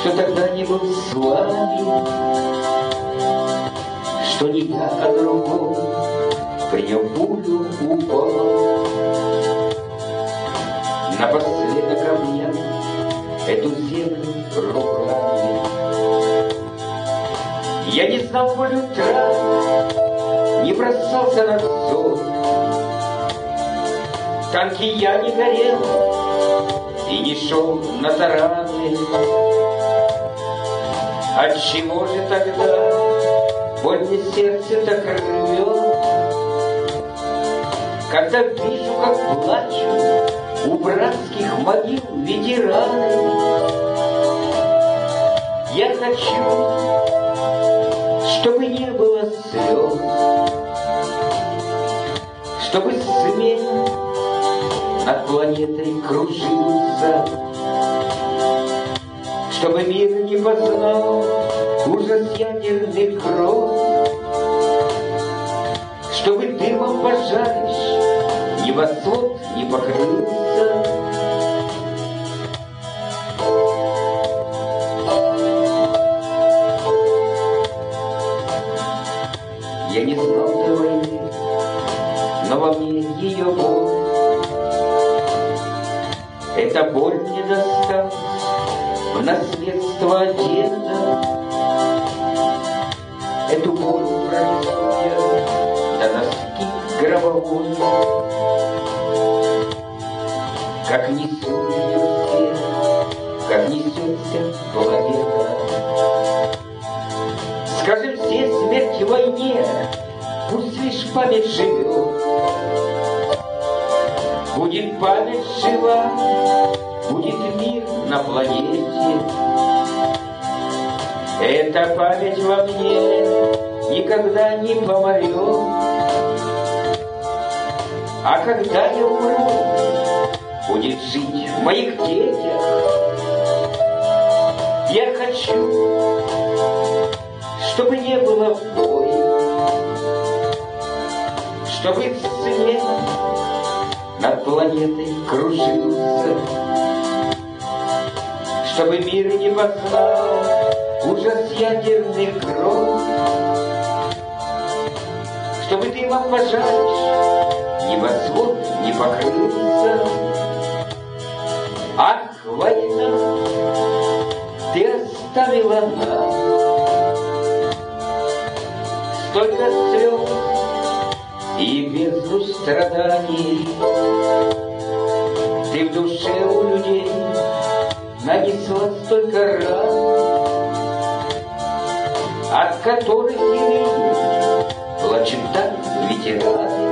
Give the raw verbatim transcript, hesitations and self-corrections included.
что тогда не был с вами, что не я, а другой принял пулю упал. Напоследок обнял эту землю руками. Я не знал боль утра, не бросался на зов. Танки я не горел и не шел на тараны. Отчего же тогда боль мне сердце так рвет, когда вижу, как плачут у братских могил ветераны? Я хочу, чтобы не было слез, чтобы смех над планетой кружился, чтобы мир не познал ужас ядерных гроз, чтобы дымом пожарищ небосвод не покрылся. Я не знал той войны, но во мне ее боль. Эта боль мне досталась в наследство от деда. Эту боль пронесу я до доски гробовой, как несут ее все, как несется победа. Скажем все смерть в войне, пусть лишь память живет. Будет память жива, будет мир на планете. Эта память во мне никогда не помрет. А когда я умру, будет жить в моих детях. Я хочу, чтобы не было боя, чтобы свет над планетой кружился, чтобы мир не познал ужас ядерных гроз, чтобы дымом пожарищ небосвод не покрылся. Ах, война, ты оставила нас столько слез и бездну страданий. Ты в душе у людей нанесла столько ран, от которых и ныне плачут так ветераны.